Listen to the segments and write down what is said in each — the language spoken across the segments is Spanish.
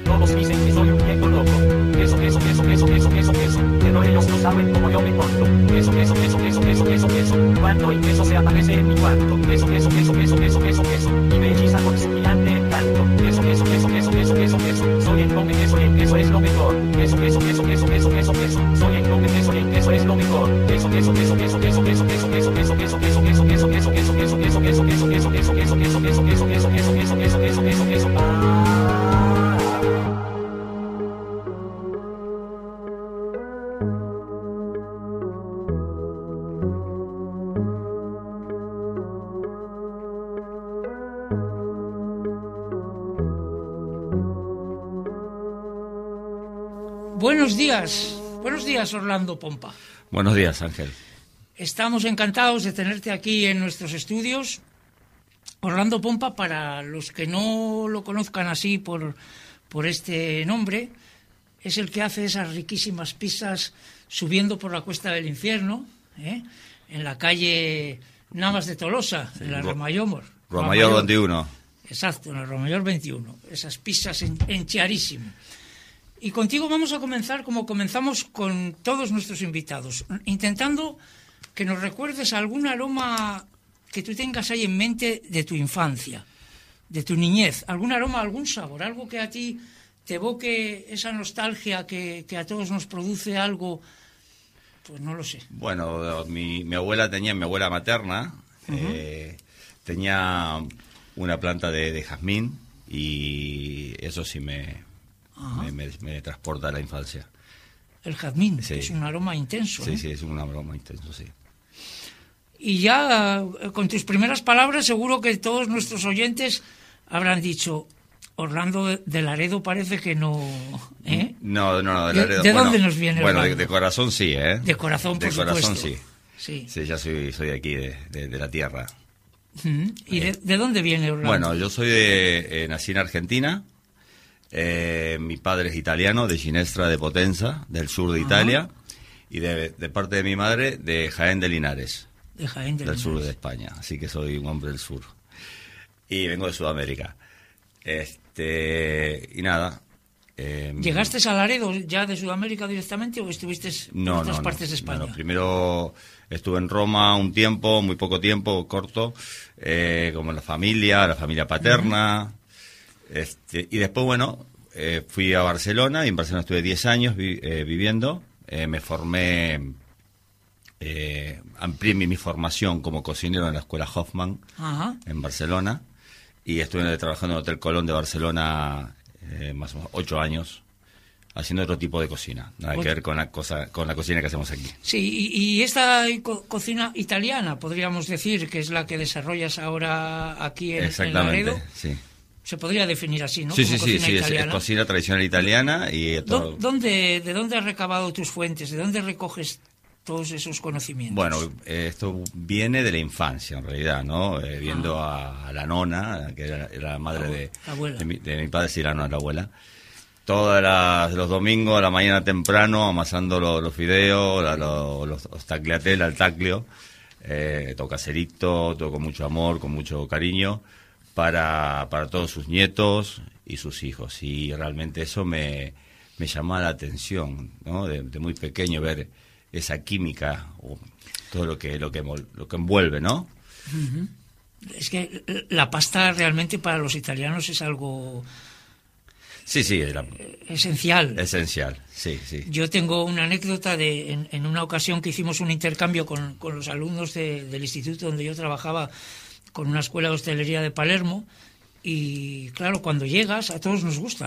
Todos dicen que soy un viejo loco. Eso. Pero ellos no saben cómo yo me porto. Eso. Cuando y eso se aparece en mi cuarto. Eso. Y me hechiza con su gigante encanto. Eso. Soy el hombre, eso es lo mejor. Eso. Soy el hombre, eso es lo mejor. Eso. Buenos días Orlando Pompa. Buenos días, Ángel. Estamos encantados de tenerte aquí en nuestros estudios. Orlando Pompa, para los que no lo conozcan así por este nombre, es el que hace esas riquísimas pizzas subiendo por la Cuesta del Infierno, en la calle Navas de Tolosa, sí, en la Romayor 21. Exacto, en la Romayor 21. Esas pizzas enchiarísimo. Y contigo vamos a comenzar como comenzamos con todos nuestros invitados, intentando que nos recuerdes algún aroma que tú tengas ahí en mente de tu infancia, de tu niñez, algún aroma, algún sabor, algo que a ti te evoque esa nostalgia que a todos nos produce algo, pues no lo sé. Bueno, mi abuela materna, tenía una planta de jazmín y eso sí me transporta a la infancia. El jazmín, sí. Es un aroma intenso. Sí, es un aroma intenso, sí. Y ya con tus primeras palabras seguro que todos nuestros oyentes habrán dicho, Orlando de Laredo parece que no... No, de Laredo. ¿De dónde nos viene Bueno, Orlando? de corazón sí, De corazón, por supuesto. De corazón sí. Sí, ya soy de aquí, de la tierra. ¿Y de dónde viene Orlando? Bueno, yo soy nací en Argentina. Mi padre es italiano, de Ginestra de Potenza, del sur de Italia, y de parte de mi madre, de Jaén de Linares, del sur de España, así que soy un hombre del sur. Y vengo de Sudamérica. Y nada. ¿Llegaste a Laredo ya de Sudamérica directamente o estuviste en otras partes de España? No, primero estuve en Roma un tiempo, muy poco tiempo, corto, como la familia paterna. Y después, bueno, fui a Barcelona, y en Barcelona estuve 10 años viviendo. Me formé, amplié mi formación como cocinero en la Escuela Hoffman, en Barcelona, y estuve trabajando en el Hotel Colón de Barcelona más o menos 8 años, haciendo otro tipo de cocina, nada que ver con la cocina que hacemos aquí. Sí, y esta cocina italiana, podríamos decir, que es la que desarrollas ahora aquí en Laredo. Sí. Se podría definir así, ¿no? Sí, es cocina tradicional italiana. Y todo... ¿De dónde has recabado tus fuentes? ¿De dónde recoges todos esos conocimientos? Bueno, esto viene de la infancia, en realidad, ¿no? Viendo a la nona, que era la madre de mi padre, sí, la abuela. Todos los domingos a la mañana temprano, amasando los fideos, los tagliatelles al taclio, todo caserito, todo con mucho amor, con mucho cariño, para todos sus nietos y sus hijos. Y realmente eso me llamaba la atención, ¿no? De muy pequeño ver esa química, o todo lo que envuelve, ¿no? Uh-huh. Es que la pasta realmente para los italianos es algo... Sí, esencial. Esencial, sí. Yo tengo una anécdota en una ocasión que hicimos un intercambio con los alumnos del instituto donde yo trabajaba, con una escuela de hostelería de Palermo, y claro, cuando llegas, a todos nos gusta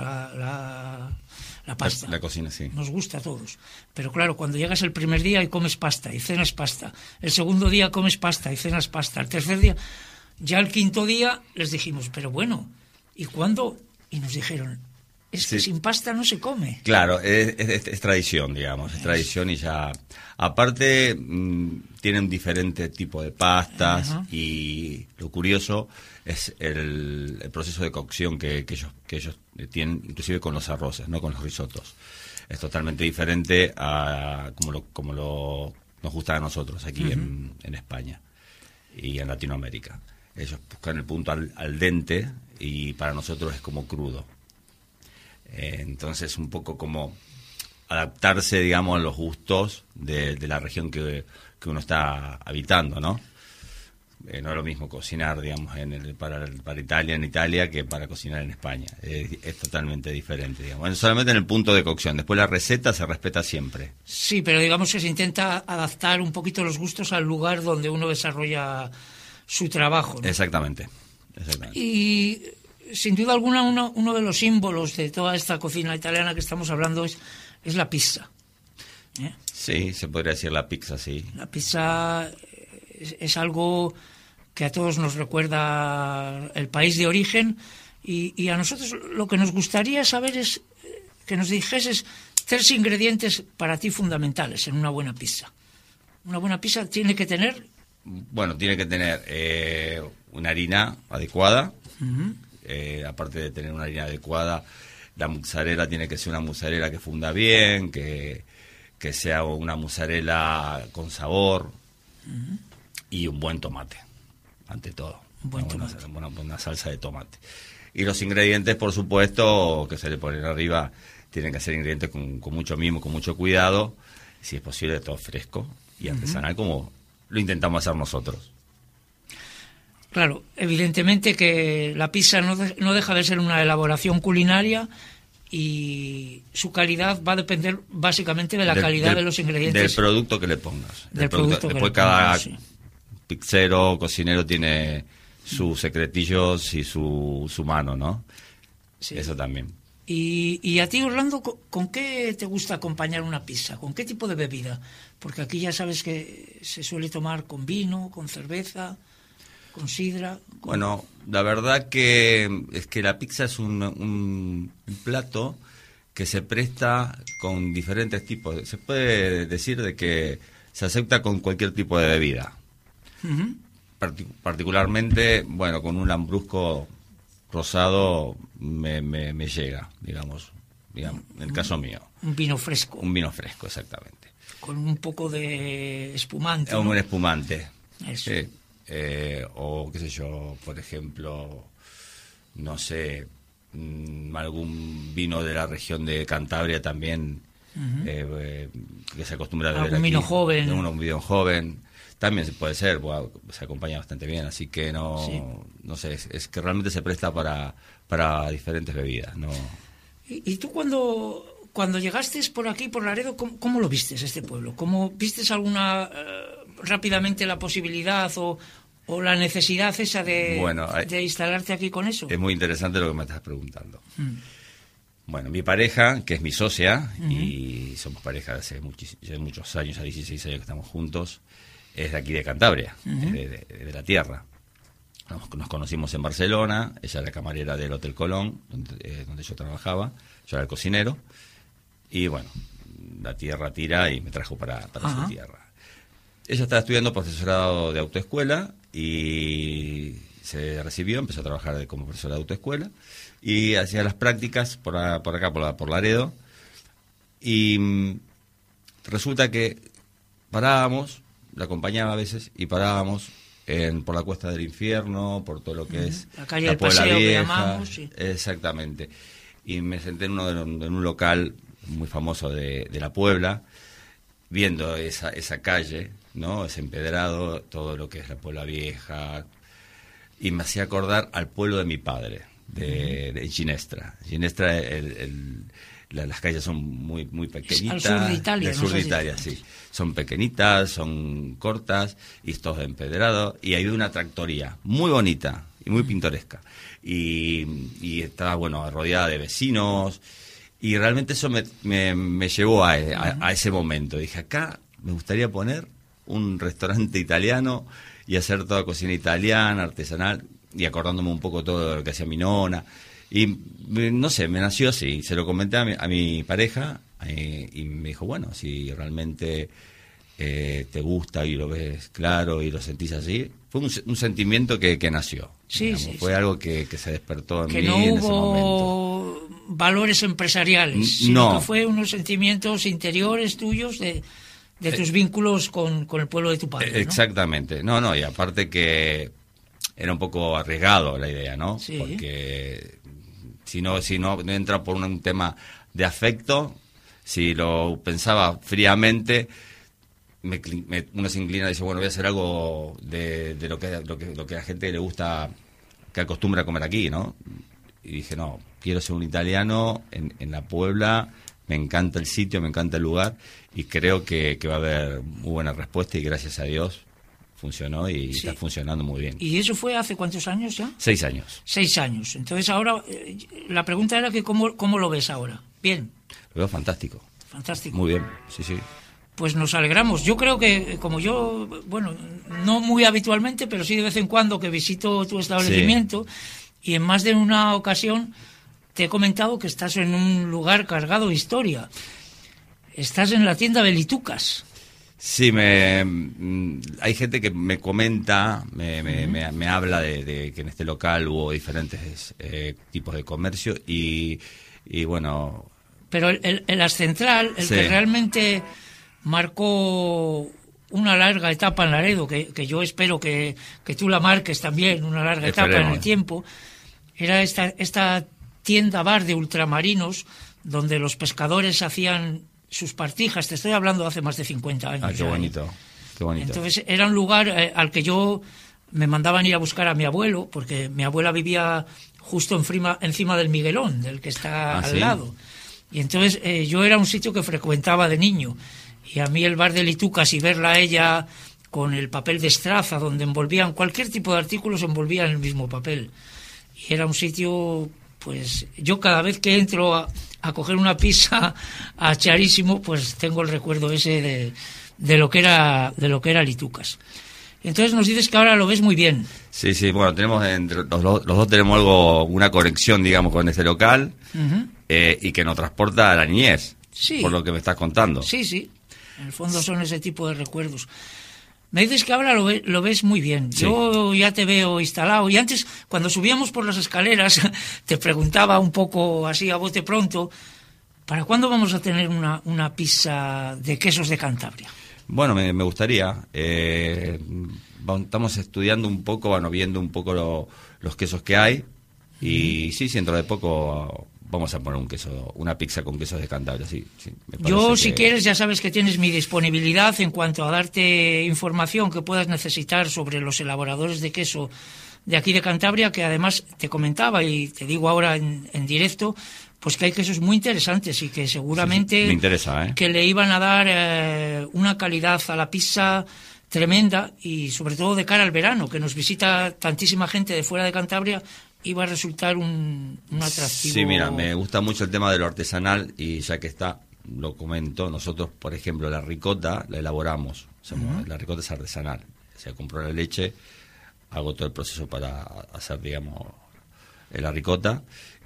la pasta. La cocina, sí. Nos gusta a todos. Pero claro, cuando llegas el primer día y comes pasta y cenas pasta, el segundo día comes pasta y cenas pasta, el tercer día, ya el quinto día les dijimos, pero bueno, ¿y cuándo? Y nos dijeron, es que sin pasta no se come. Claro, es tradición, digamos, es tradición, y ya... Aparte, tienen diferentes tipos de pastas. Uh-huh. Y lo curioso es el proceso de cocción que ellos tienen, inclusive con los arroces, no con los risotos. Es totalmente diferente a como nos gusta a nosotros aquí. Uh-huh. en España y en Latinoamérica. Ellos buscan el punto al dente, y para nosotros es como crudo. Entonces, un poco como adaptarse, digamos, a los gustos de la región que uno está habitando, ¿no? No es lo mismo cocinar, digamos, para Italia, en Italia, que para cocinar en España. Es totalmente diferente, digamos. Bueno, solamente en el punto de cocción. Después la receta se respeta siempre. Sí, pero digamos que se intenta adaptar un poquito los gustos al lugar donde uno desarrolla su trabajo, ¿no? Exactamente. Y sin duda alguna uno de los símbolos de toda esta cocina italiana que estamos hablando es la pizza. Sí, se podría decir la pizza, sí. La pizza es algo que a todos nos recuerda el país de origen y a nosotros lo que nos gustaría saber es que nos dijeses 3 ingredientes para ti fundamentales en una buena pizza. Una buena pizza tiene que tener... Bueno, tiene que tener una harina adecuada. Aparte de tener una harina adecuada, la mozzarella tiene que ser una mozzarella que funda bien, que sea una mozzarella con sabor y un buen tomate, ante todo. Una salsa de tomate. Y los ingredientes, por supuesto, que se le ponen arriba, tienen que ser ingredientes con mucho mimo, con mucho cuidado, si es posible todo fresco y artesanal, como lo intentamos hacer nosotros. Claro, evidentemente que la pizza no deja de ser una elaboración culinaria y su calidad va a depender básicamente de la calidad de los ingredientes. Del producto que le pongas. Después cada pizzero, cocinero tiene sus secretillos y su mano, ¿no? Sí. Eso también. Y a ti, Orlando, ¿con qué te gusta acompañar una pizza? ¿Con qué tipo de bebida? Porque aquí ya sabes que se suele tomar con vino, con cerveza, con sidra. Bueno, la verdad que es que la pizza es un plato que se presta con diferentes tipos. Se puede decir de que se acepta con cualquier tipo de bebida. Particularmente, bueno, con un lambrusco rosado me llega, digamos, en el caso mío. Un vino fresco. Un vino fresco, exactamente. Con un poco de espumante, ¿no? Un espumante. Eso. Sí. O qué sé yo, por ejemplo, no sé, algún vino de la región de Cantabria también, que se acostumbra a beber algún vino joven. Un vino joven también puede ser, se acompaña bastante bien, así que no sé, es que realmente se presta para diferentes bebidas, ¿no? ¿Y tú cuando llegaste por aquí, por Laredo, cómo lo vistes este pueblo? ¿Cómo vistes alguna rápidamente la posibilidad o la necesidad esa de instalarte aquí con eso? Es muy interesante lo que me estás preguntando. Bueno, mi pareja, que es mi socia, y somos pareja hace muchos años, hace 16 años que estamos juntos, es de aquí de Cantabria, de la tierra. Nos conocimos en Barcelona, ella era camarera del Hotel Colón, donde yo trabajaba, yo era el cocinero, y bueno, la tierra tira y me trajo para su tierra. Ella estaba estudiando profesorado de autoescuela y se recibió, empezó a trabajar como profesora de autoescuela y hacía las prácticas por acá, por Laredo, y resulta que parábamos, la acompañaba a veces y parábamos por la Cuesta del Infierno, por todo lo que es la calle del Paseo que llamamos, sí. Exactamente, y me senté en un local muy famoso de la Puebla, viendo esa calle, ¿no? Ese empedrado, todo lo que es la Puebla Vieja, y me hacía acordar al pueblo de mi padre, de Ginestra. Ginestra, las calles son muy pequeñitas. Al sur de Italia. Del sur de Italia, sí. Son pequeñitas, son cortas, y es todo empedrado, y hay una tractoría muy bonita y muy pintoresca. Y estaba, bueno, rodeada de vecinos, y realmente eso me llevó a ese momento. Dije, acá me gustaría poner un restaurante italiano y hacer toda cocina italiana, artesanal, y acordándome un poco todo lo que hacía mi nona. Y no sé, me nació así. Se lo comenté a mi pareja y me dijo, bueno, si realmente te gusta y lo ves claro y lo sentís así. Fue un sentimiento que nació. Sí. Fue algo que se despertó en que mí no en ese hubo momento. Valores empresariales, sino que fue unos sentimientos interiores tuyos de tus vínculos con el pueblo de tu padre, ¿no? Exactamente. No, y aparte que era un poco arriesgado la idea, ¿no? Sí. Porque Si no entra por un tema de afecto, si lo pensaba fríamente, uno se inclina y dice, bueno, voy a hacer algo de lo que a la gente le gusta, que acostumbra a comer aquí, ¿no? Y dije, no, quiero ser un italiano en la Puebla, me encanta el sitio, me encanta el lugar, y creo que va a haber muy buena respuesta, y gracias a Dios funcionó y está funcionando muy bien. ¿Y eso fue hace cuántos años ya? 6 años. 6 años. Entonces ahora, la pregunta era que ¿cómo lo ves ahora? ¿Bien? Lo veo fantástico. Fantástico. Muy bien, sí. Pues nos alegramos. Yo creo que, como yo, bueno, no muy habitualmente, pero sí de vez en cuando que visito tu establecimiento, y en más de una ocasión te he comentado que estás en un lugar cargado de historia. Estás en la tienda Belitucas. Sí, hay gente que me comenta, me habla de que en este local hubo diferentes tipos de comercio y bueno... Pero el Ascentral, que realmente marcó una larga etapa en Laredo, que yo espero que tú la marques también, una larga etapa en el tiempo, era esta tienda bar de ultramarinos donde los pescadores hacían sus partijas. Te estoy hablando de hace más de 50 años. Qué bonito, qué bonito. Entonces era un lugar al que yo me mandaban ir a buscar a mi abuelo, porque mi abuela vivía justo encima del Miguelón, del que está al lado. Y entonces yo era un sitio que frecuentaba de niño, y a mí el bar de Litucas y verla a ella con el papel de estraza, donde envolvían cualquier tipo de artículos, envolvían el mismo papel. Y era un sitio, pues yo cada vez que entro a coger una pizza a Charísimo, pues tengo el recuerdo ese de lo que era Litucas. Entonces nos dices que ahora lo ves muy bien. Sí, bueno, tenemos los dos tenemos una conexión, digamos, con este local, y que nos transporta a la niñez, por lo que me estás contando. Sí, en el fondo son ese tipo de recuerdos. Me dices que ahora lo ves muy bien. Sí. Yo ya te veo instalado. Y antes, cuando subíamos por las escaleras, te preguntaba un poco así a bote pronto, ¿para cuándo vamos a tener una pizza de quesos de Cantabria? Bueno, me gustaría. Estamos estudiando un poco, viendo un poco los quesos que hay. Y sí, dentro de poco vamos a poner una pizza con quesos de Cantabria. Sí, yo, si quieres, ya sabes que tienes mi disponibilidad en cuanto a darte información que puedas necesitar sobre los elaboradores de queso de aquí de Cantabria, que además te comentaba y te digo ahora en directo, pues que hay quesos muy interesantes y que seguramente me interesa, que le iban a dar una calidad a la pizza tremenda, y sobre todo de cara al verano, que nos visita tantísima gente de fuera de Cantabria, iba a resultar un atractivo. Sí, mira, me gusta mucho el tema de lo artesanal, y ya que lo comento, nosotros, por ejemplo, la ricota la elaboramos, la ricota es artesanal, o sea, compro la leche, hago todo el proceso para hacer, digamos, la ricota,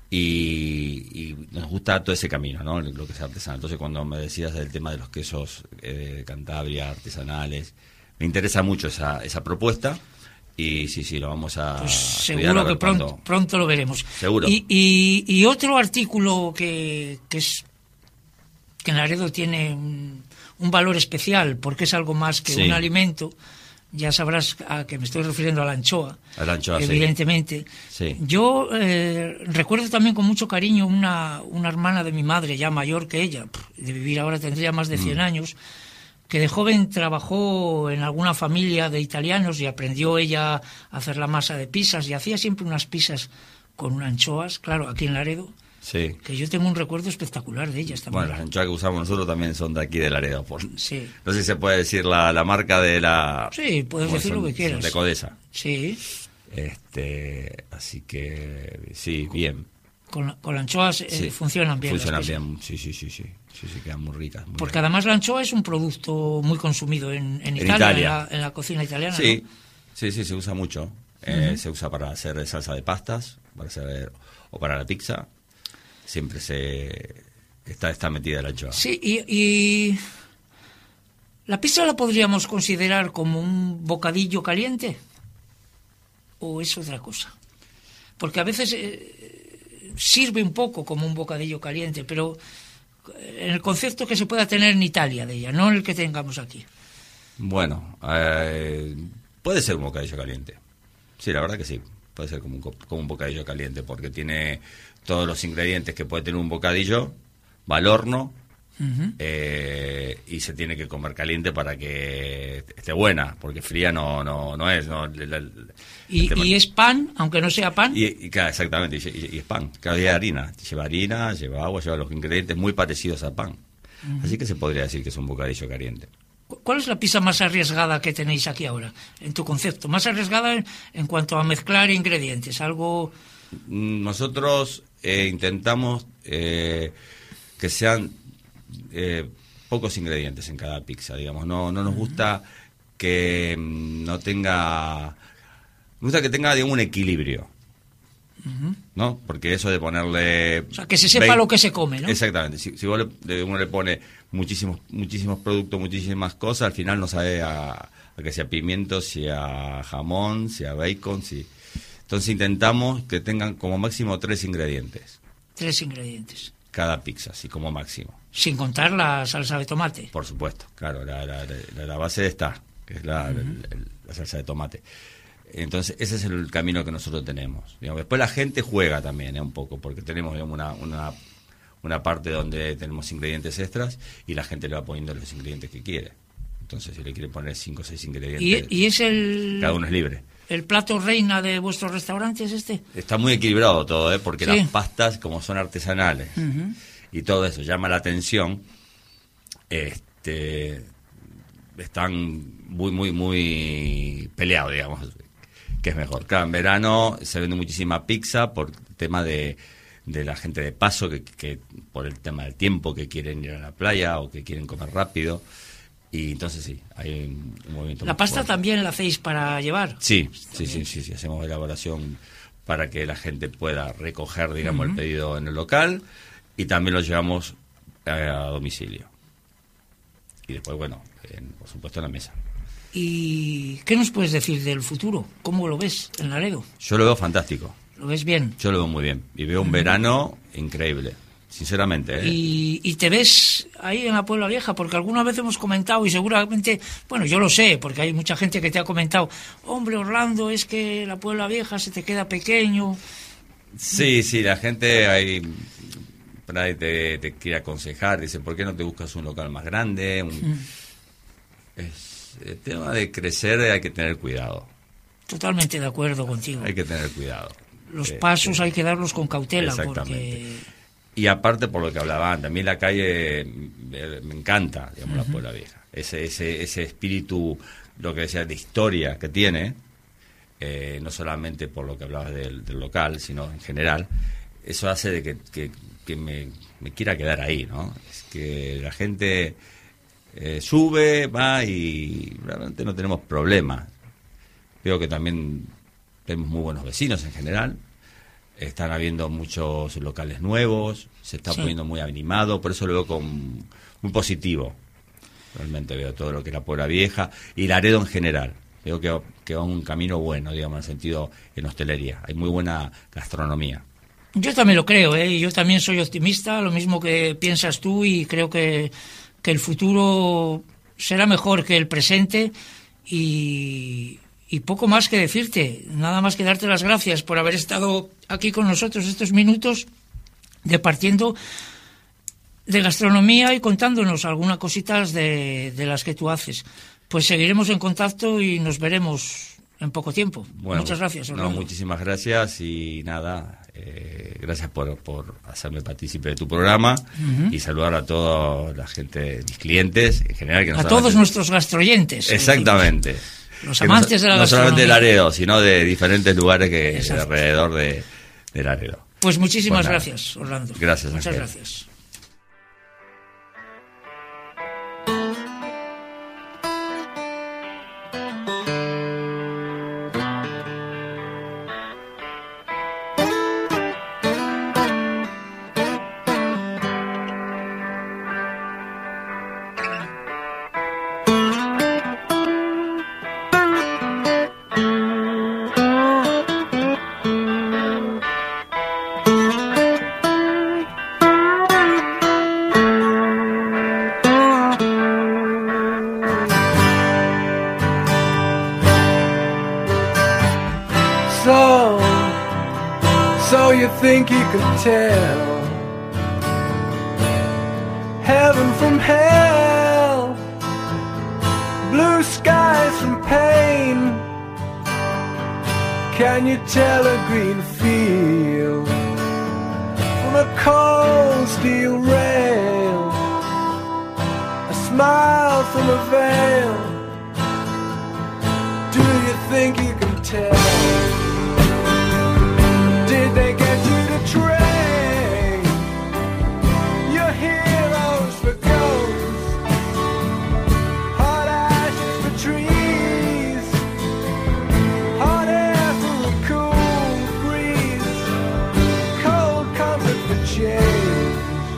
y nos gusta todo ese camino, ¿no? Lo que es artesanal. Entonces, cuando me decías del tema de los quesos de Cantabria, artesanales, me interesa mucho esa propuesta. Y sí, lo vamos a seguro que pronto lo veremos. Seguro. Y otro artículo que en Laredo tiene un valor especial, porque es algo más que un alimento. Ya sabrás a que me estoy refiriendo a la anchoa. A la anchoa, evidentemente. Sí. Yo recuerdo también con mucho cariño una hermana de mi madre, ya mayor que ella, de vivir ahora tendría más de 100 años, que de joven trabajó en alguna familia de italianos y aprendió ella a hacer la masa de pizzas, y hacía siempre unas pizzas con anchoas, claro, aquí en Laredo, que yo tengo un recuerdo espectacular de ellas también. Bueno, las anchoas que usamos nosotros también son de aquí de Laredo. Sí. No sé si se puede decir la marca de la... Sí, puedes decir lo que quieras. De Codesa. Sí. Así que, sí, bien. Con la anchoas funcionan bien. Funcionan bien, sí, quedan muy ricas. Porque bien. Además la anchoa es un producto muy consumido en Italia. En la cocina italiana. Sí, ¿no? Sí, se usa mucho. Se usa para hacer salsa de pastas, o para la pizza. Siempre está metida la anchoa. Sí, y ¿la pizza la podríamos considerar como un bocadillo caliente? ¿O es otra cosa? Porque a veces sirve un poco como un bocadillo caliente, pero en el concepto que se pueda tener en Italia de ella, no en el que tengamos aquí. Bueno, puede ser un bocadillo caliente. Sí, la verdad que sí. puede ser como un bocadillo caliente, porque tiene todos los ingredientes que puede tener un bocadillo, va al horno, y se tiene que comer caliente para que esté buena, porque fría no es. Y es pan, aunque no sea pan. Y claro, exactamente, y es pan, cada día harina, lleva agua, lleva los ingredientes muy parecidos a pan. Así que se podría decir que es un bocadillo caliente. ¿Cuál es la pizza más arriesgada que tenéis aquí ahora, en tu concepto? Más arriesgada en cuanto a mezclar ingredientes, algo... Nosotros intentamos que sean pocos ingredientes en cada pizza, digamos. No nos gusta que no tenga... Nos gusta que tenga, digamos, un equilibrio. ¿No? Porque eso de ponerle... O sea, que se sepa lo que se come, ¿no? Exactamente. Si uno le pone muchísimos productos, muchísimas cosas, al final no sabe a que sea pimiento, sea jamón, sea bacon, Entonces intentamos que tengan como máximo 3 ingredientes. 3 ingredientes. Cada pizza, sí, como máximo. Sin contar la salsa de tomate. Por supuesto, claro, la base está, que es la salsa de tomate. Entonces, ese es el camino que nosotros tenemos. Digamos, después la gente juega también, un poco, porque tenemos, digamos, una parte donde tenemos ingredientes extras y la gente le va poniendo los ingredientes que quiere. Entonces, si le quiere poner 5 o 6 ingredientes, ¿Y es cada uno es libre. ¿El plato reina de vuestros restaurantes este? Está muy equilibrado todo, porque las pastas, como son artesanales, y todo eso llama la atención, están muy peleados, digamos, que es mejor. Claro, en verano se vende muchísima pizza por el tema de la gente de paso, que por el tema del tiempo, que quieren ir a la playa o que quieren comer rápido. Y entonces sí, hay un movimiento. ¿La pasta también la hacéis para llevar? Sí, hacemos elaboración para que la gente pueda recoger, digamos, el pedido en el local, y también lo llevamos a domicilio. Y después, bueno, por supuesto en la mesa. ¿Y qué nos puedes decir del futuro? ¿Cómo lo ves en Laredo? Yo lo veo fantástico. ¿Lo ves bien? Yo lo veo muy bien. Y veo un verano increíble. Sinceramente, ¿Y te ves ahí en la Puebla Vieja? Porque alguna vez hemos comentado, y seguramente, bueno, yo lo sé, porque hay mucha gente que te ha comentado, hombre, Orlando, es que la Puebla Vieja se te queda pequeño. Sí, la gente ahí te quiere aconsejar, dice, ¿por qué no te buscas un local más grande? El tema de crecer hay que tener cuidado. Totalmente de acuerdo contigo. Hay que tener cuidado. Los pasos hay que darlos con cautela. Exactamente. Y aparte, por lo que hablaban, también la calle me encanta, digamos, la Puebla Vieja. Ese espíritu, lo que decía, de historia que tiene, no solamente por lo que hablabas del local, sino en general, eso hace de que me quiera quedar ahí, ¿no? Es que la gente sube, va y realmente no tenemos problemas. Veo que también tenemos muy buenos vecinos en general. Están habiendo muchos locales nuevos, se está poniendo muy animado, por eso lo veo muy positivo. Realmente veo todo lo que es la Puebla Vieja y Laredo en general. Veo que va un camino bueno, digamos, en el sentido en hostelería. Hay muy buena gastronomía. Yo también lo creo, yo también soy optimista, lo mismo que piensas tú, y creo que el futuro será mejor que el presente, y poco más que decirte, nada más que darte las gracias por haber estado aquí con nosotros estos minutos, departiendo de gastronomía y contándonos algunas cositas de las que tú haces. Pues seguiremos en contacto y nos veremos en poco tiempo. Bueno, muchas gracias, Orlando. Muchísimas gracias y nada, gracias por hacerme partícipe de tu programa, y saludar a toda la gente, mis clientes en general. Que a todos nuestros gastroyentes. Exactamente. Los amantes de la gastronomía. No solamente de Laredo, sino de diferentes lugares alrededor de Laredo. Pues muchísimas gracias, Orlando. Gracias, muchas Ángel. Gracias. So know you think you can tell heaven from hell, blue skies from pain. Can you tell a green field from a cold steel rail, a smile from a veil? Do you think you can tell? Did they get you to train your heroes for ghosts, hot ashes for trees, hot air for a cool breeze, cold comfort for change?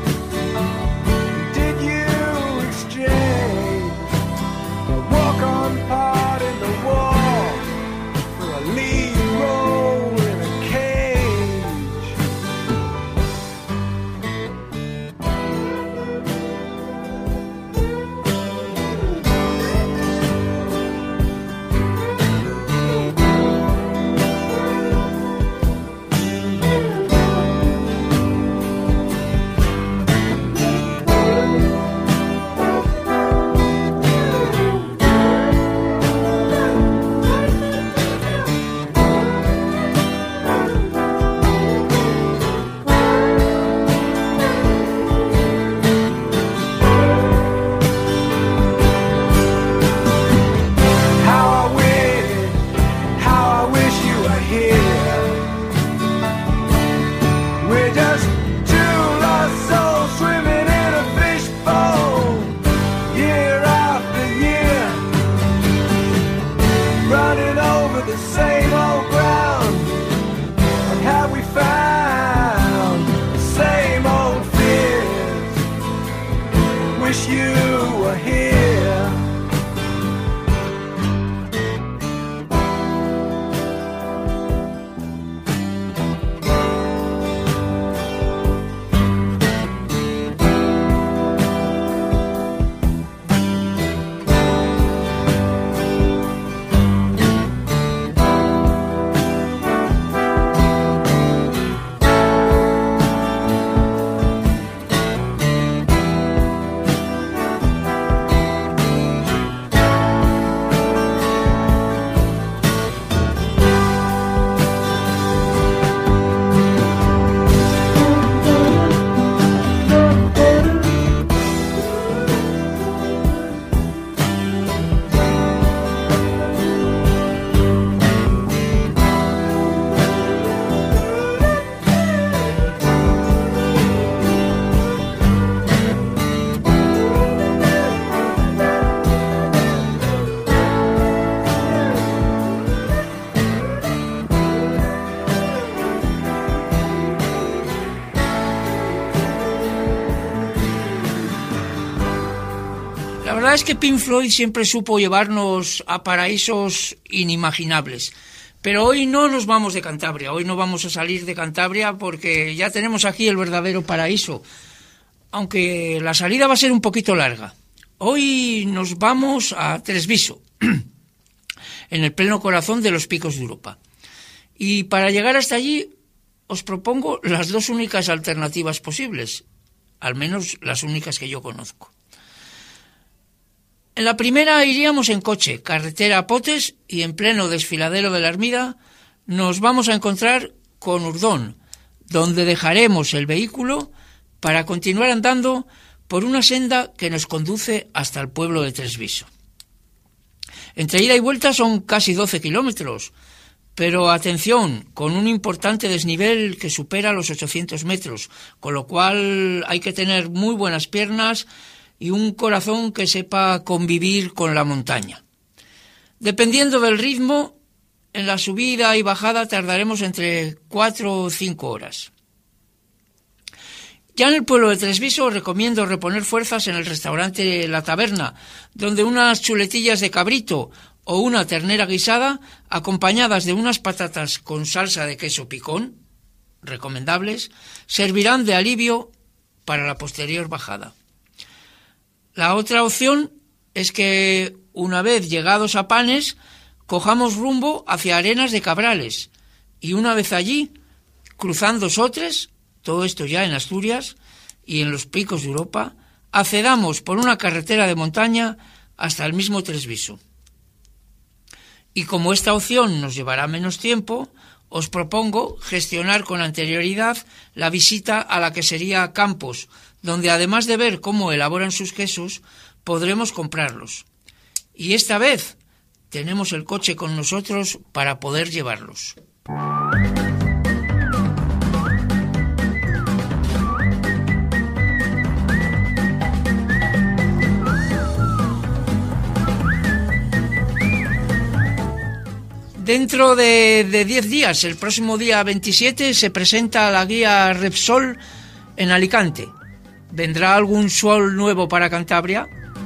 Did you exchange a walk-on part in the war for a lead role in a cage? How I wish you were here. We're just two lost souls swimming in a fishbowl, year after year, running over the same old ground. And have we found the same old fears? Wish you were here. La verdad es que Pink Floyd siempre supo llevarnos a paraísos inimaginables. Pero hoy no nos vamos de Cantabria, hoy no vamos a salir de Cantabria porque ya tenemos aquí el verdadero paraíso, aunque la salida va a ser un poquito larga. Hoy nos vamos a Tresviso, en el pleno corazón de los Picos de Europa. Y para llegar hasta allí os propongo las dos únicas alternativas posibles, al menos las únicas que yo conozco. En la primera iríamos en coche, carretera a Potes, y en pleno desfiladero de la Ermida nos vamos a encontrar con Urdón, donde dejaremos el vehículo para continuar andando por una senda que nos conduce hasta el pueblo de Tresviso. Entre ida y vuelta son casi 12 kilómetros, pero atención, con un importante desnivel que supera los 800 metros, con lo cual hay que tener muy buenas piernas y un corazón que sepa convivir con la montaña. Dependiendo del ritmo, en la subida y bajada tardaremos entre 4 o 5 horas. Ya en el pueblo de Tresviso os recomiendo reponer fuerzas en el restaurante La Taberna, donde unas chuletillas de cabrito o una ternera guisada, acompañadas de unas patatas con salsa de queso picón, recomendables, servirán de alivio para la posterior bajada. La otra opción es que, una vez llegados a Panes, cojamos rumbo hacia Arenas de Cabrales y una vez allí cruzando Sotres, todo esto ya en Asturias y en los picos de Europa, accedamos por una carretera de montaña hasta el mismo Tresviso. Y como esta opción nos llevará menos tiempo, os propongo gestionar con anterioridad la visita a la quesería Campos, donde además de ver cómo elaboran sus quesos, podremos comprarlos. Y esta vez tenemos el coche con nosotros para poder llevarlos. Dentro de 10 días, el próximo día 27, se presenta la guía Repsol en Alicante. ¿Vendrá algún sol nuevo para Cantabria?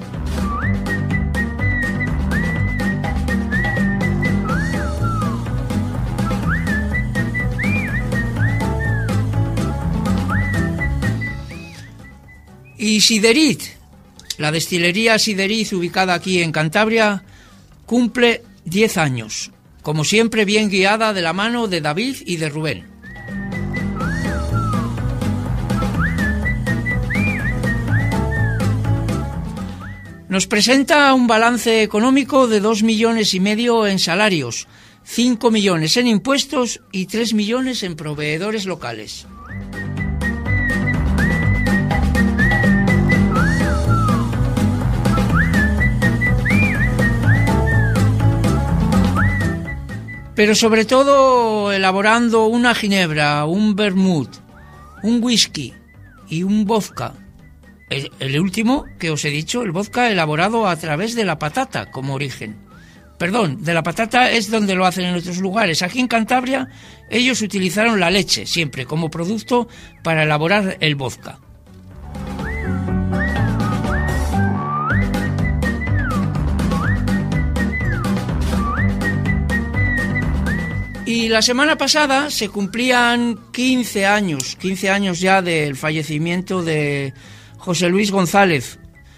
Y Siderit, la destilería Siderit ubicada aquí en Cantabria, cumple 10 años. Como siempre, bien guiada de la mano de David y de Rubén. Nos presenta un balance económico de 2,5 millones en salarios, 5 millones en impuestos y 3 millones en proveedores locales. Pero sobre todo elaborando una ginebra, un vermut, un whisky y un vodka. El último que os he dicho, el vodka elaborado a través de la patata como origen. Perdón, de la patata es donde lo hacen en otros lugares. Aquí en Cantabria ellos utilizaron la leche siempre como producto para elaborar el vodka. Y la semana pasada se cumplían 15 años ya del fallecimiento de José Luis González,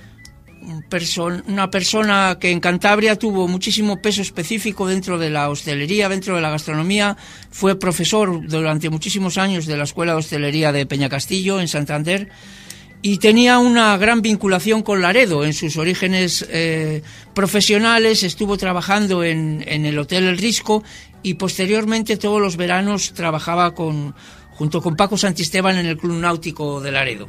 una persona que en Cantabria tuvo muchísimo peso específico dentro de la hostelería, dentro de la gastronomía. Fue profesor durante muchísimos años de la Escuela de Hostelería de Peñacastillo, en Santander, y tenía una gran vinculación con Laredo. En sus orígenes profesionales estuvo trabajando en el Hotel El Risco y posteriormente todos los veranos trabajaba junto con Paco Santisteban en el Club Náutico de Laredo.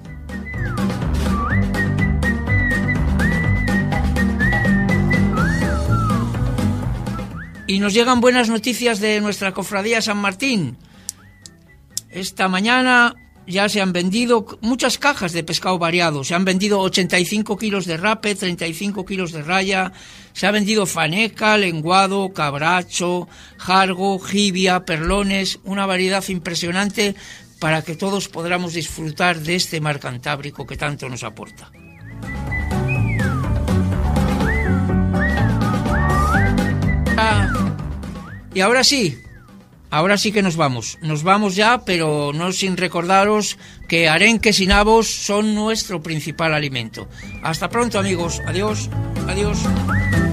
Y nos llegan buenas noticias de nuestra cofradía San Martín. Esta mañana ya se han vendido muchas cajas de pescado variado. Se han vendido 85 kilos de rape, 35 kilos de raya. Se ha vendido faneca, lenguado, cabracho, jargo, jibia, perlones. Una variedad impresionante para que todos podamos disfrutar de este mar cantábrico que tanto nos aporta. Y ahora sí que nos vamos. Nos vamos ya, pero no sin recordaros que arenques y nabos son nuestro principal alimento. Hasta pronto, amigos. Adiós. Adiós.